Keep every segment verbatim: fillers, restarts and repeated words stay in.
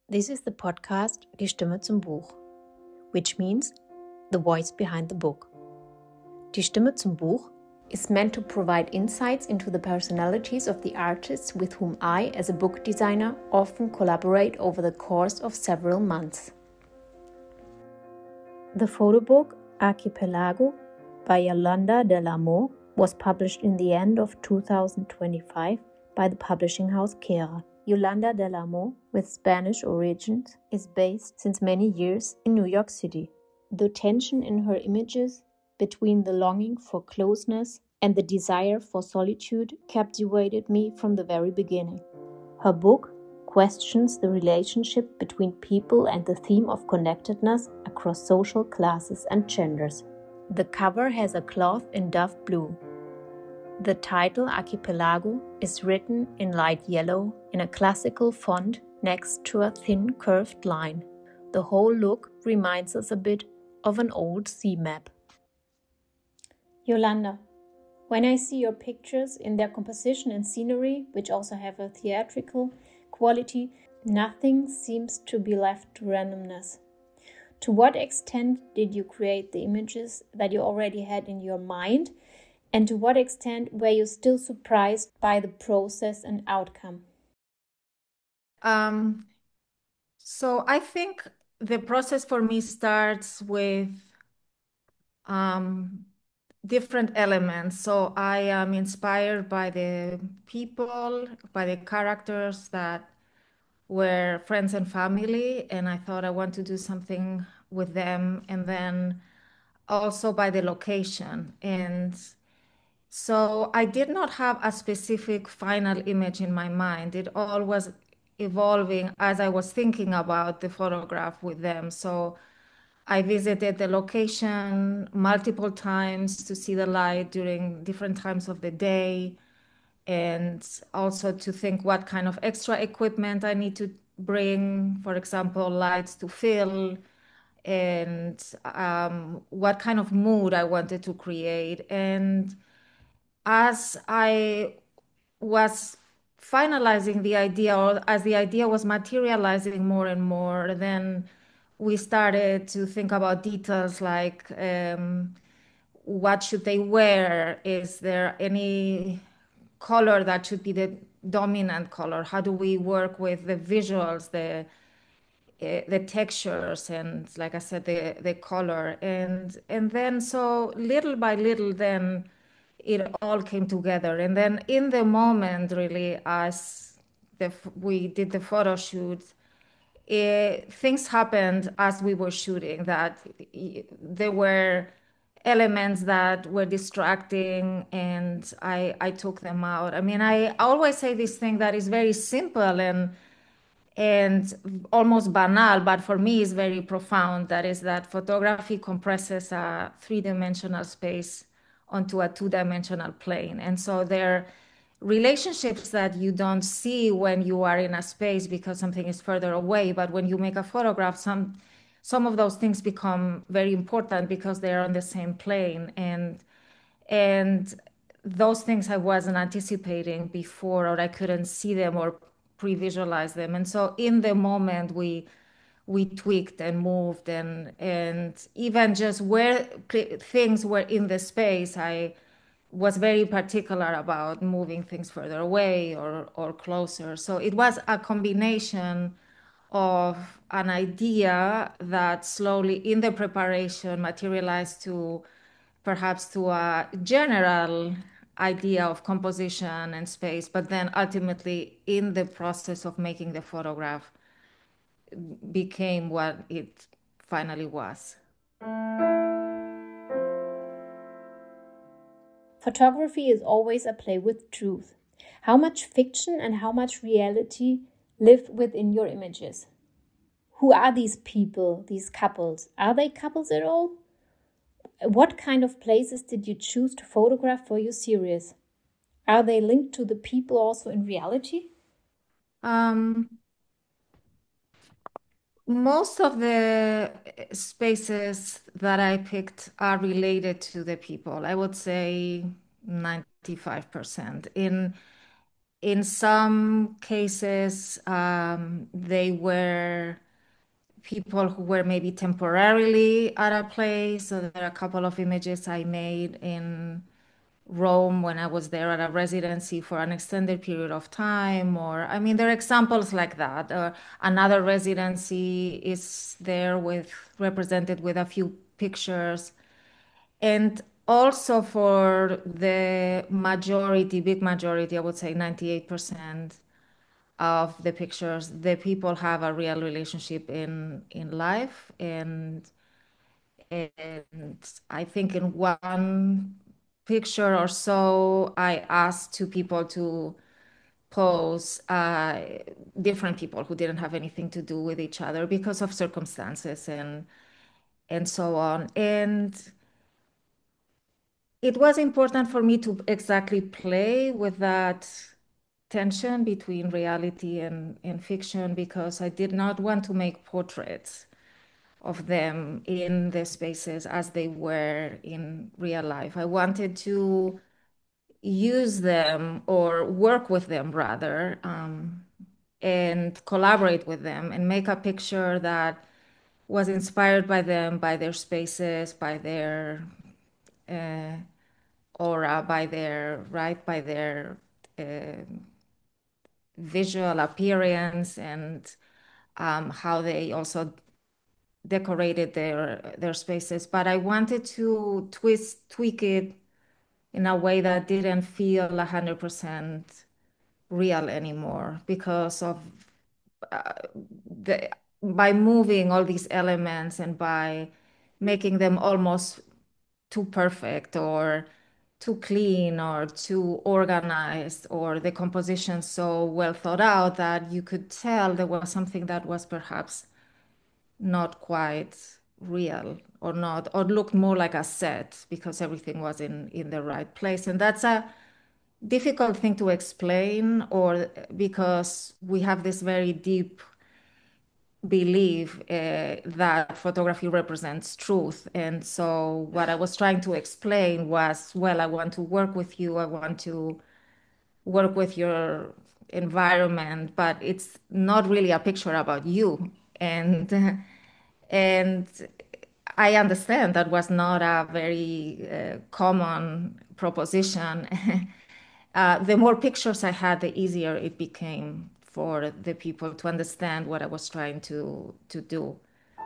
This is the podcast Die Stimme zum Buch, which means the voice behind the book. Die Stimme zum Buch is meant to provide insights into the personalities of the artists with whom I, as a book designer, often collaborate over the course of several months. The photo book Archipelago by Yolanda Del Amo was published in the end of two thousand twenty-five by the publishing house Kera. Yolanda Del Amo, with Spanish origins, is based since many years in New York City. The tension in her images between the longing for closeness and the desire for solitude captivated me from the very beginning. Her book questions the relationship between people and the theme of connectedness across social classes and genders. The cover has a cloth in dove blue. The title Archipelago is written in light yellow in a classical font next to a thin curved line. The whole look reminds us a bit of an old sea map. Yolanda, when I see your pictures in their composition and scenery, which also have a theatrical quality, nothing seems to be left to randomness. To what extent did you create the images that you already had in your mind? And to what extent were you still surprised by the process and outcome? Um, so I think the process for me starts with um, different elements. So I am inspired by the people, by the characters that were friends and family, and I thought I want to do something with them, and then also by the location. And so I did not have a specific final image in my mind. It all was evolving as I was thinking about the photograph with them. So I visited the location multiple times to see the light during different times of the day, and also to think what kind of extra equipment I need to bring, for example, lights to fill, and um, what kind of mood I wanted to create. And as I was finalizing the idea, or as the idea was materializing more and more, then we started to think about details like um, what should they wear? Is there any color that should be the dominant color? How do we work with the visuals, the uh, the textures, and like I said, the the color, and and then so little by little, then it all came together. And then in the moment, really, as the we did the photo shoot, it, things happened as we were shooting that there were elements that were distracting, and I I took them out. I mean, I always say this thing that is very simple and and almost banal, but for me is very profound. That is that photography compresses a three-dimensional space onto a two-dimensional plane. And so they're relationships that you don't see when you are in a space because something is further away. But when you make a photograph, some some of those things become very important because they're on the same plane. And and those things I wasn't anticipating before, or I couldn't see them or pre-visualize them. And so in the moment we we tweaked and moved, and and even just where things were in the space, I was very particular about moving things further away or or closer. So it was a combination of an idea that slowly in the preparation materialized to perhaps to a general idea of composition and space, but then ultimately in the process of making the photograph became what it finally was. Photography is always a play with truth. How much fiction and how much reality live within your images? Who are these people, these couples? Are they couples at all? What kind of places did you choose to photograph for your series? Are they linked to the people also in reality? Um, most of the spaces that I picked are related to the people. I would say ninety-five percent. In in some cases, um, they were people who were maybe temporarily at a place. So there are a couple of images I made in Rome when I was there at a residency for an extended period of time. Or, I mean, there are examples like that. Uh, another residency is there with represented with a few pictures. And also for the majority, big majority, I would say ninety-eight percent of the pictures, the people have a real relationship in in life. And and I think in one picture or so, I asked two people to pose, uh, different people who didn't have anything to do with each other because of circumstances and and so on. And it was important for me to exactly play with that tension between reality and, and fiction, because I did not want to make portraits of them in the spaces as they were in real life. I wanted to use them or work with them rather, um, and collaborate with them and make a picture that was inspired by them, by their spaces, by their uh, aura, by their right, by their uh, visual appearance, and um, how they also decorated their their spaces. But I wanted to twist, tweak it in a way that didn't feel one hundred percent real anymore because of uh, the by moving all these elements and by making them almost too perfect or too clean or too organized, or the composition so well thought out that you could tell there was something that was perhaps not quite real, or not, or looked more like a set because everything was in in the right place. And that's a difficult thing to explain, or because we have this very deep belief uh, that photography represents truth. And so what I was trying to explain was, well, I want to work with you, I want to work with your environment, but it's not really a picture about you. And and I understand that was not a very uh, common proposition. Uh, the more pictures I had, the easier it became for the people to understand what I was trying to to do.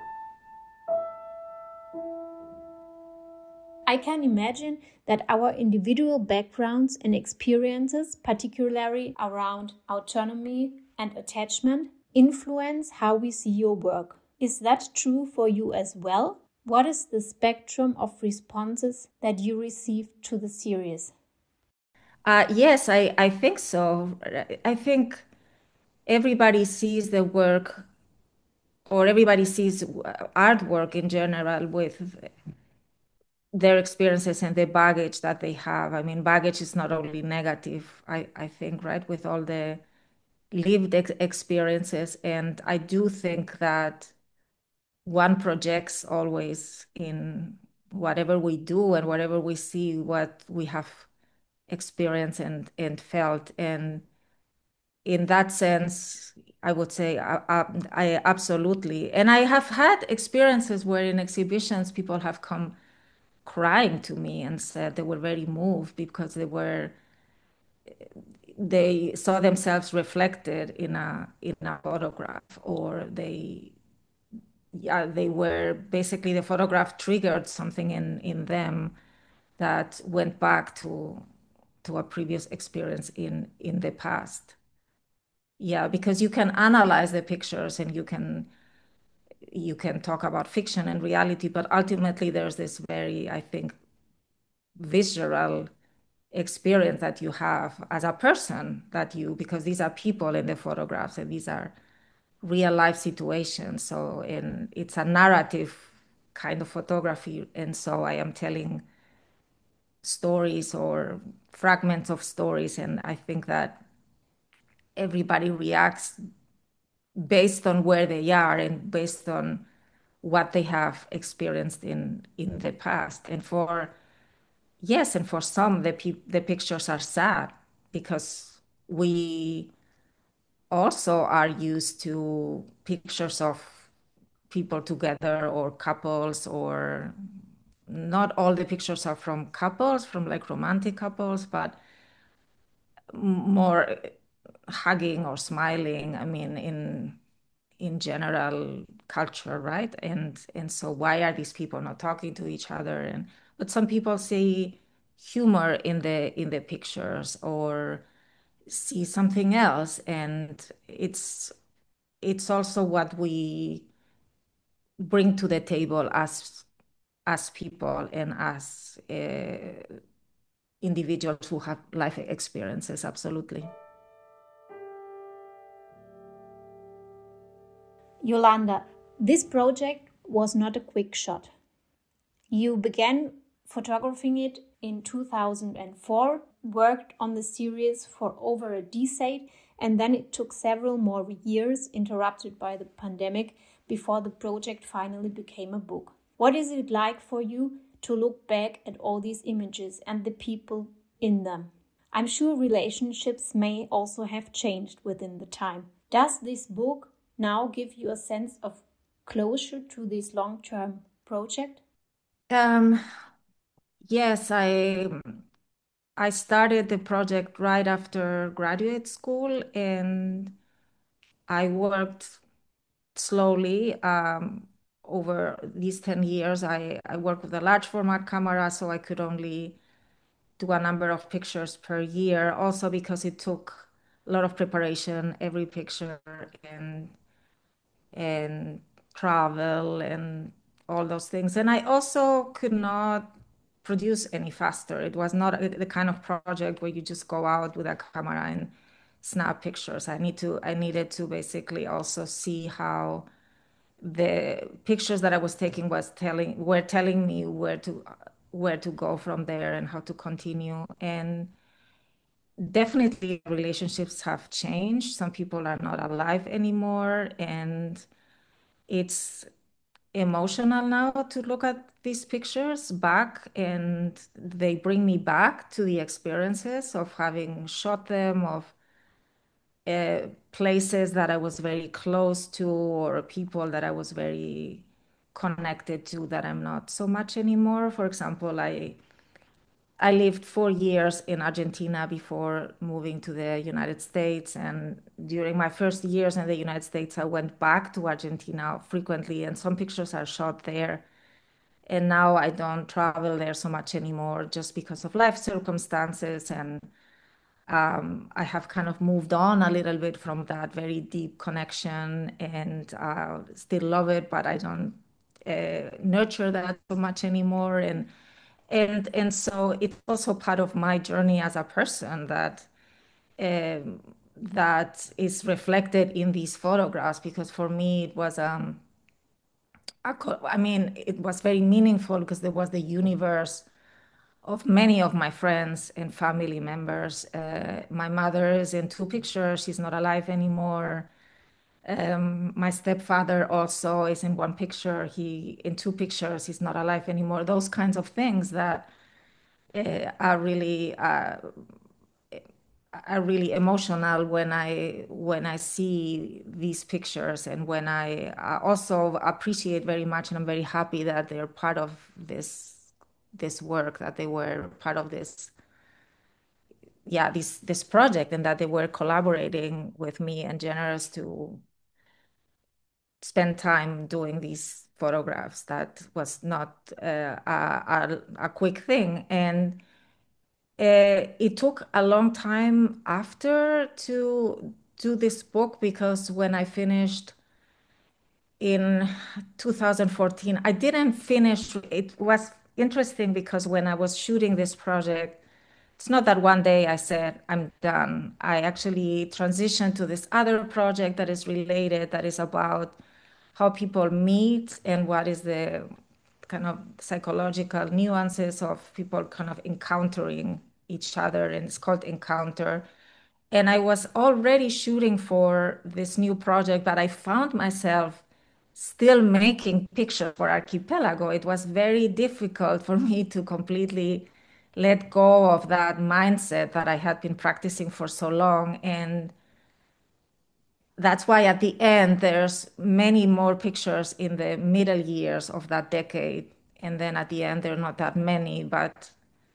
I can imagine that our individual backgrounds and experiences, particularly around autonomy and attachment, influence how we see your work. Is that true for you as well? What is the spectrum of responses that you received to the series? Uh, yes, I, I think so. I think everybody sees the work, or everybody sees artwork in general with their experiences and the baggage that they have. I mean, baggage is not only negative, I, I think, right, with all the lived ex experiences. And I do think that one projects always in whatever we do and whatever we see, what we have experienced and, and felt. And in that sense, I would say I, I, I absolutely. And I have had experiences where in exhibitions people have come crying to me and said they were very moved because they were they saw themselves reflected in a in a photograph, or they yeah they were basically, the photograph triggered something in in them that went back to to a previous experience in in the past. Yeah, because you can analyze the pictures and you can you can talk about fiction and reality, but ultimately there's this very, I think, visceral experience that you have as a person, that you, because these are people in the photographs and these are real life situations. So in it's a narrative kind of photography. And so I am telling stories or fragments of stories. And I think that everybody reacts based on where they are and based on what they have experienced in in the past. And for yes, and for some the pe the pictures are sad because we also are used to pictures of people together or couples, or not all the pictures are from couples, from like romantic couples, but more hugging or smiling. I mean, in in general culture, right? And and so why are these people not talking to each other? And but some people see humor in the in the pictures, or see something else, and it's it's also what we bring to the table as as people and as uh, individuals who have life experiences. Absolutely. Yolanda, this project was not a quick shot. You began photographing it in two thousand four, worked on the series for over a decade, and then it took several more years, interrupted by the pandemic, before the project finally became a book. What is it like for you to look back at all these images and the people in them? I'm sure relationships may also have changed within the time. Does this book now give you a sense of closure to this long-term project? Um, yes, I I started the project right after graduate school, and I worked slowly um, over these ten years. I, I worked with a large format camera, so I could only do a number of pictures per year, also because it took a lot of preparation, every picture, and and travel and all those things. And I also could not produce any faster. It was not a- the kind of project where you just go out with a camera and snap pictures. I need to I needed to basically also see how the pictures that I was taking was telling were telling me where to where to go from there and how to continue. And definitely relationships have changed. Some people are not alive anymore, and it's emotional now to look at these pictures back, and they bring me back to the experiences of having shot them, of uh, places that I was very close to, or people that I was very connected to that I'm not so much anymore. For example, I I lived four years in Argentina before moving to the United States. And during my first years in the United States, I went back to Argentina frequently, and some pictures are shot there. And now I don't travel there so much anymore just because of life circumstances. And um, I have kind of moved on a little bit from that very deep connection, and uh, still love it, but I don't uh, nurture that so much anymore. And and and so it's also part of my journey as a person that um, that is reflected in these photographs, because for me it was um a co- I mean it was very meaningful because there was the universe of many of my friends and family members. Uh, my mother is in two pictures; she's not alive anymore. Um, my stepfather also is in one picture. He in two pictures; he's not alive anymore. Those kinds of things that uh, are really uh, are really emotional when I when I see these pictures, and when I uh, also appreciate very much, and I'm very happy that they're part of this this work, that they were part of this yeah this this project, and that they were collaborating with me and generous to spend time doing these photographs. That was not uh, a, a, a quick thing. And Uh, it took a long time after to do this book, because when I finished in two thousand fourteen, I didn't finish. It was interesting because when I was shooting this project, it's not that one day I said, I'm done. I actually transitioned to this other project that is related, that is about how people meet and what is the kind of psychological nuances of people kind of encountering each other. And it's called Encounter. And I was already shooting for this new project, but I found myself still making pictures for Archipelago. It was very difficult for me to completely let go of that mindset that I had been practicing for so long. And that's why at the end, there's many more pictures in the middle years of that decade. And then at the end, there are not that many, but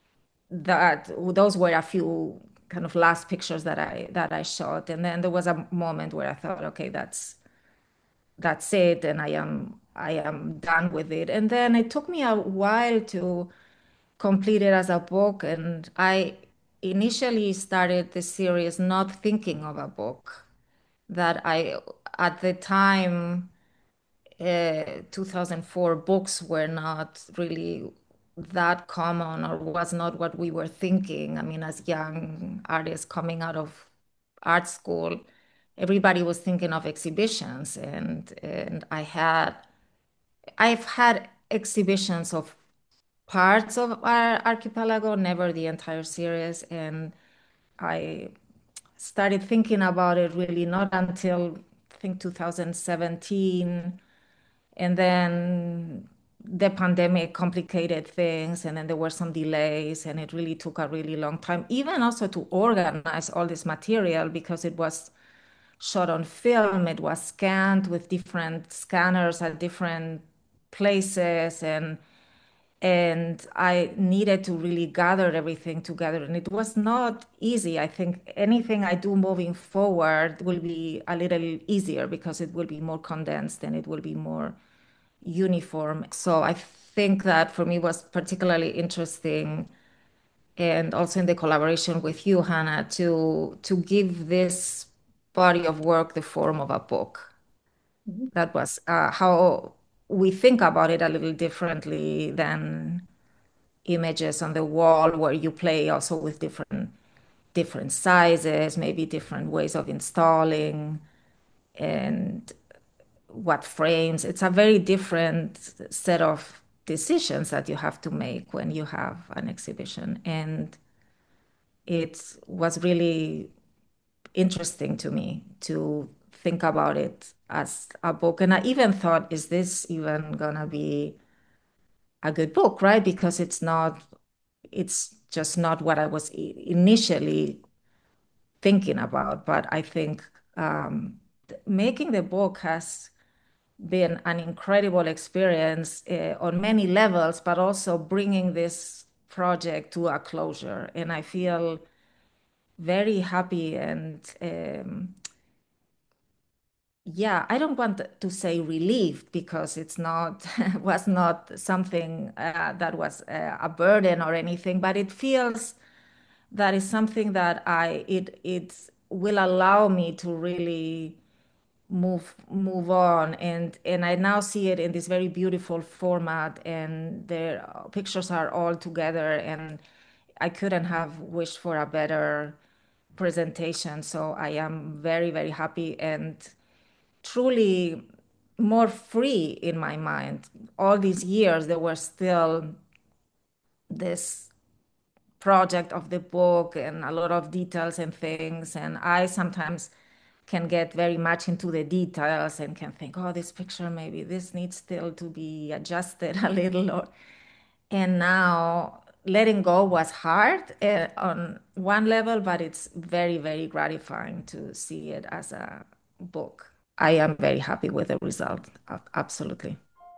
that those were a few kind of last pictures that I that I shot. And then there was a moment where I thought, okay, that's that's it, and I am I am done with it. And then it took me a while to complete it as a book. And I initially started the series not thinking of a book. That I at the time, uh, two thousand four, books were not really that common, or was not what we were thinking. I mean, as young artists coming out of art school, everybody was thinking of exhibitions, and and I had I've had exhibitions of parts of our archipelago, never the entire series, and I started thinking about it really not until I think two thousand seventeen. And then the pandemic complicated things, and then there were some delays, and it really took a really long time, even also to organize all this material, because it was shot on film, it was scanned with different scanners at different places, and and I needed to really gather everything together. And it was not easy. I think anything I do moving forward will be a little easier because it will be more condensed and it will be more uniform. So I think that for me was particularly interesting, and also in the collaboration with you, Hannah, to to give this body of work the form of a book. Mhm. That was uh, how we think about it a little differently than images on the wall, where you play also with different different sizes, maybe different ways of installing, and what frames. It's a very different set of decisions that you have to make when you have an exhibition. And it was really interesting to me to think about it as a book. And I even thought, is this even gonna be a good book, right? Because it's not, it's just not what I was initially thinking about. But I think um, making the book has been an incredible experience uh, on many levels, but also bringing this project to a closure. And I feel very happy and um, yeah, I don't want to say relieved, because it's not was not something uh, that was uh, a burden or anything, but it feels that is something that I it it will allow me to really move move on. and and I now see it in this very beautiful format, and the pictures are all together, and I couldn't have wished for a better presentation. So I am very, very happy and truly more free in my mind. All these years there was still this project of the book and a lot of details and things, and I sometimes can get very much into the details and can think, oh, this picture, maybe this needs still to be adjusted a little. Or, and now letting go was hard uh, on one level, but it's very, very gratifying to see it as a book. I am very happy with the result. Absolutely.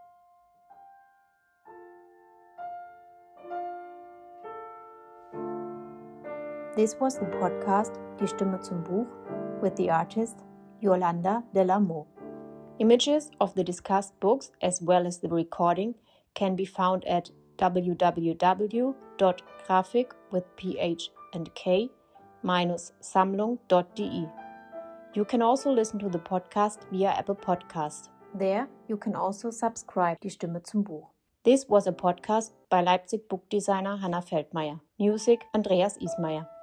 This was the podcast Die Stimme zum Buch with the artist Yolanda Delamo. Images of the discussed books as well as the recording can be found at w w w dot grafik with ph and k minus sammlung dot d e. You can also listen to the podcast via Apple Podcast. There you can also subscribe Die Stimme zum Buch. This was a podcast by Leipzig book designer Hannah Feldmeier. Music Andreas Ismayer.